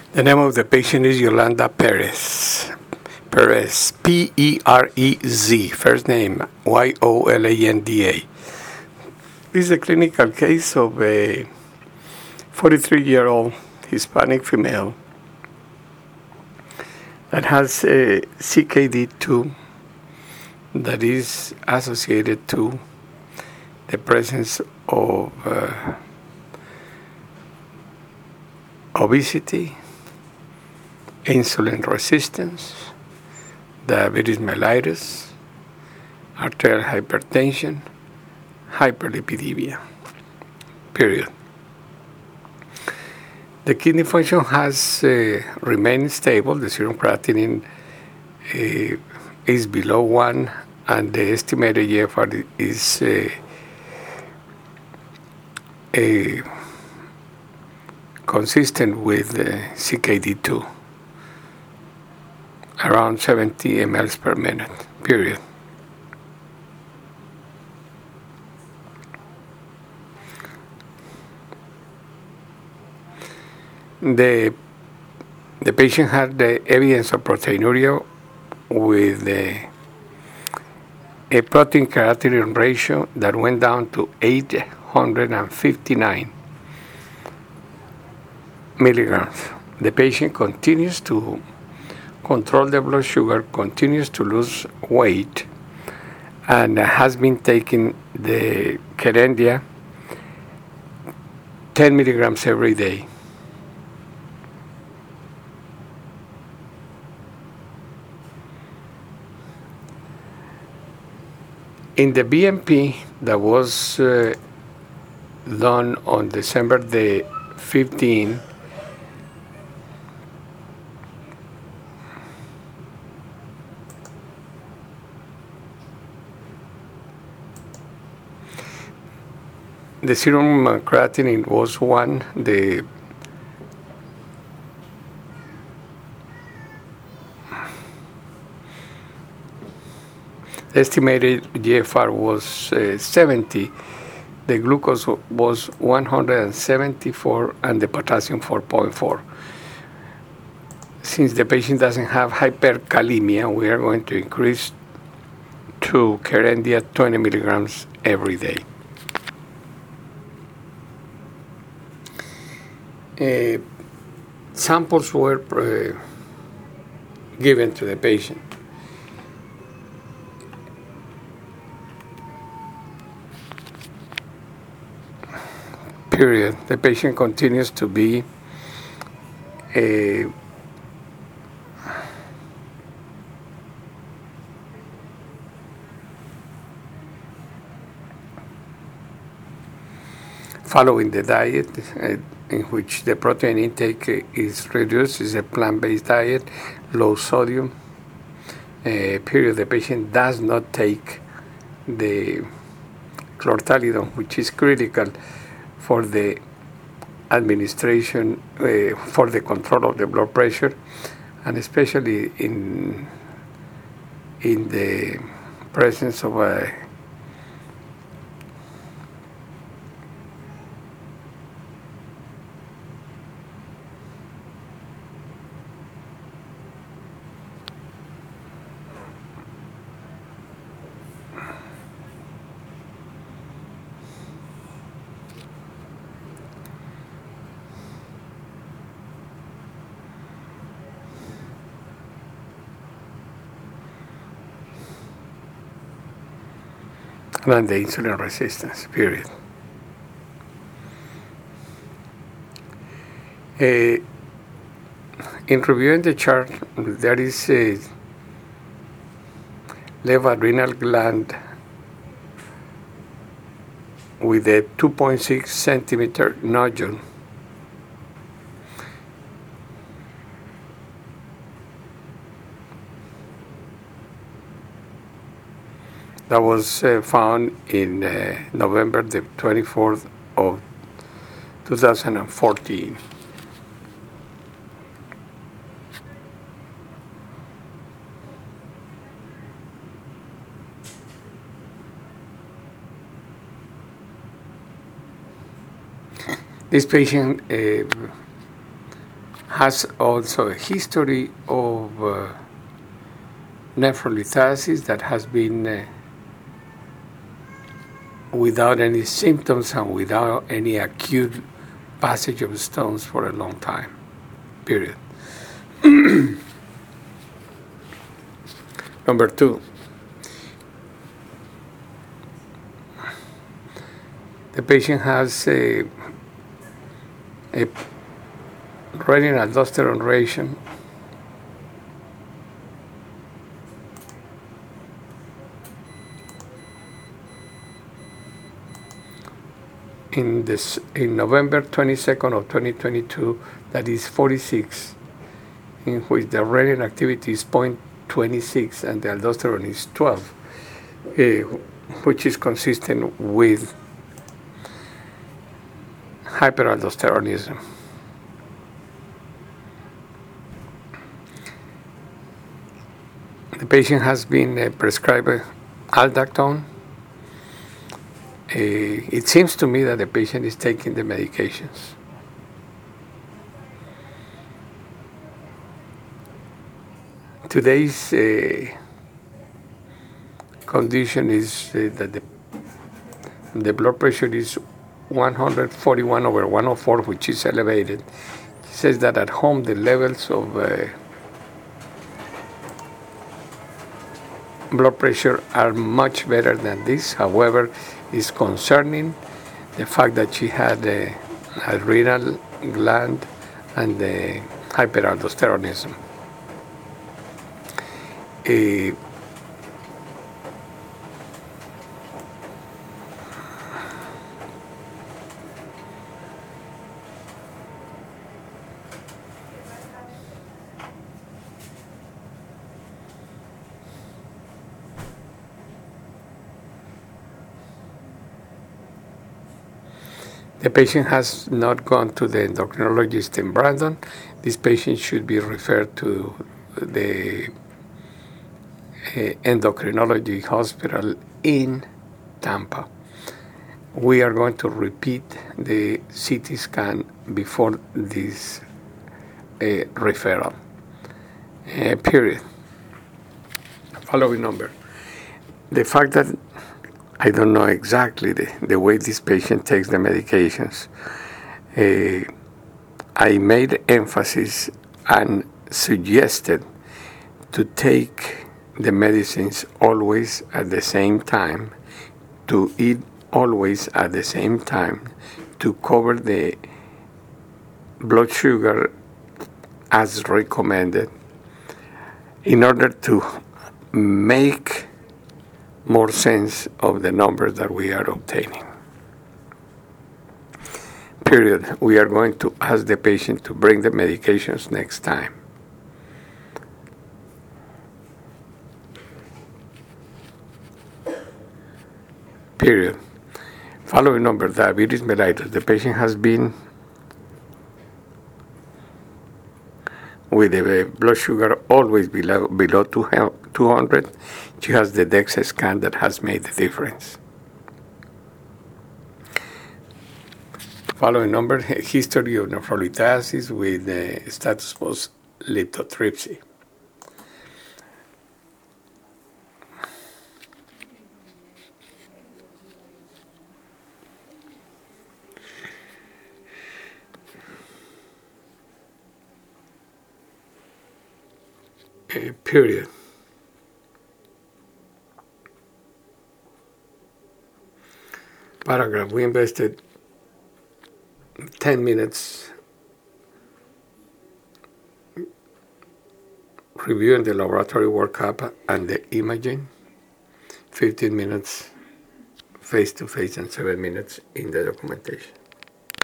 The name of the patient is Yolanda Perez. Perez, Perez, first name Yolanda. This is a clinical case of a 43-year-old Hispanic female that has a CKD2 that is associated to the presence of obesity, insulin resistance, diabetes mellitus, arterial hypertension, hyperlipidemia, period. The kidney function has remained stable. The serum creatinine is below 1, and the estimated GFR is consistent with CKD2, around 70 mLs per minute, period. The patient had the evidence of proteinuria with a protein creatinine ratio that went down to 859 milligrams. The patient continues to control the blood sugar, continues to lose weight, and has been taking the Kerendia 10 milligrams every day. In the BMP that was done on December the 15th, the serum creatinine was 1. The estimated GFR was 70. The glucose was 174, and the potassium 4.4. Since the patient doesn't have hyperkalemia, we are going to increase to Kerendia 20 milligrams every day. Samples were given to the patient. Period. The patient continues to be following the diet in which the protein intake is reduced. Is a plant-based diet, low sodium. Period. The patient does not take the clortalidone, which is critical for the administration, for the control of the blood pressure, and especially in the presence of a and the insulin resistance, period. In reviewing the chart, there is a left adrenal gland with a 2.6 centimeter nodule. That was found in November the 24th of 2014. This patient has also a history of nephrolithasis that has been without any symptoms and without any acute passage of stones for a long time, period. Number 2, the patient has a renin aldosterone ratio in November 22nd of 2022 that is 46, in which the renin activity is 0.26 and the aldosterone is 12, which is consistent with hyperaldosteronism. The patient has been prescribed aldactone. It seems to me that the patient is taking the medications. Today's condition is that the blood pressure is 141/104, which is elevated. He says that at home the levels of blood pressure are much better than this. However, it's concerning the fact that she had a adrenal gland and the hyperaldosteronism. The patient has not gone to the endocrinologist in Brandon. This patient should be referred to the endocrinology hospital in Tampa. We are going to repeat the CT scan before this referral. Period. Following number. The fact that I don't know exactly the way this patient takes the medications. I made emphasis and suggested to take the medicines always at the same time, to eat always at the same time, to cover the blood sugar as recommended, in order to make more sense of the numbers that we are obtaining. Period. We are going to ask the patient to bring the medications next time. Period. Following number, diabetes mellitus. The patient has been with the blood sugar always below 200. She has the DEXA scan that has made the difference. Following number, history of nephrolithasis with status post lithotripsy. Period. Paragraph. We invested 10 minutes reviewing the laboratory workup and the imaging, 15 minutes face-to-face and 7 minutes in the documentation.